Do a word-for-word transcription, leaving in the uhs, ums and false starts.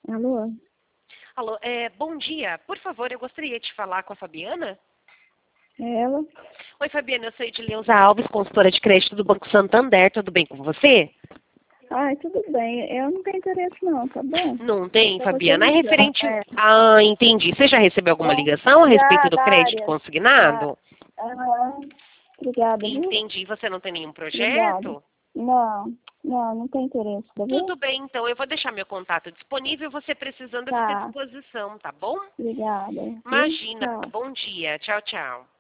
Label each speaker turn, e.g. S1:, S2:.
S1: Alô?
S2: Alô, é, bom dia. Por favor, eu gostaria de falar com a Fabiana.
S1: É ela?
S2: Oi, Fabiana, eu sou Edileuza Alves, consultora de crédito do Banco Santander. Tudo bem com você?
S1: Ai, tudo bem. Eu não tenho interesse não, tá bom?
S2: Não tem,
S1: Pra você
S2: Fabiana? É
S1: ligar.
S2: referente...
S1: É.
S2: Ah, entendi. Você já recebeu alguma
S1: É,
S2: ligação a respeito
S1: já,
S2: do
S1: da
S2: crédito
S1: área. Da...
S2: consignado?
S1: Aham. Obrigada, viu?
S2: Entendi. Você não tem nenhum
S1: Obrigada.
S2: projeto?
S1: Não, não, não tem interesse, tá bom?
S2: Tudo bem, então. Eu vou deixar meu contato disponível. Você precisando, eu fico à
S1: Tá.
S2: disposição, tá bom?
S1: Obrigada, viu?
S2: Imagina.
S1: Tchau.
S2: Bom dia. Tchau, tchau.